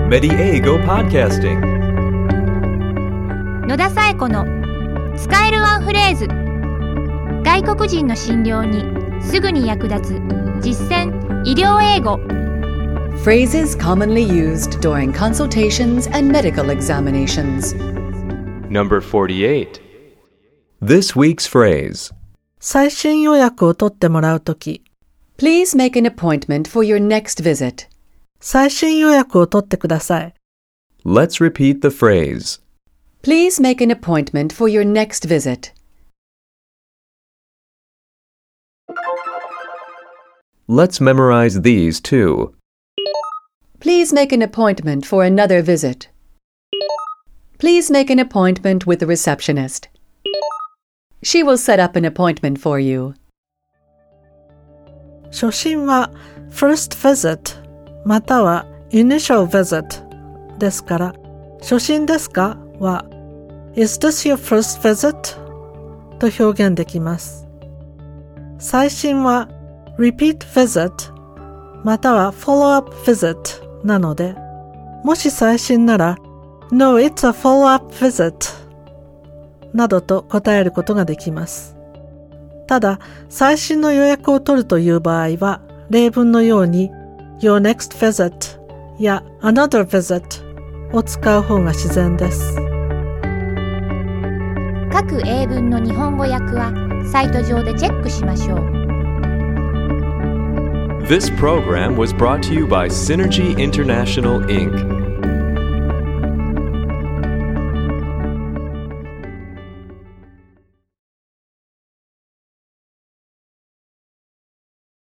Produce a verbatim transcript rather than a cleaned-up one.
Mediego Podcasting 野田紗友子の使えるワンフレーズ。外国人の診療にすぐに役立つ実践医療英語。 Phrases commonly used during consultations and medical examinations. Number forty-eight. This week's phrase. 最新予約を取ってもらうとき、 Please make an appointment for your next visit. 最新予約を取ってください。 Let's repeat the phrase. Please make an appointment for your next visit. Let's memorize these too. Please make an appointment for another visit. Please make an appointment with the receptionist. She will set up an appointment for you. 初診は first visit または initial visit ですから、初診ですかは Is this your first visit? と表現できます。最新は repeat visit または follow-up visit なので、もし最新なら No, it's a follow-up visit などと答えることができます。ただ、最新の予約を取るという場合は、例文のように Your next visit や Another visit を使う方が自然です。 各英文の日本語訳はサイト上でチェックしましょう。 This program was brought to you by Synergy International, Incorporated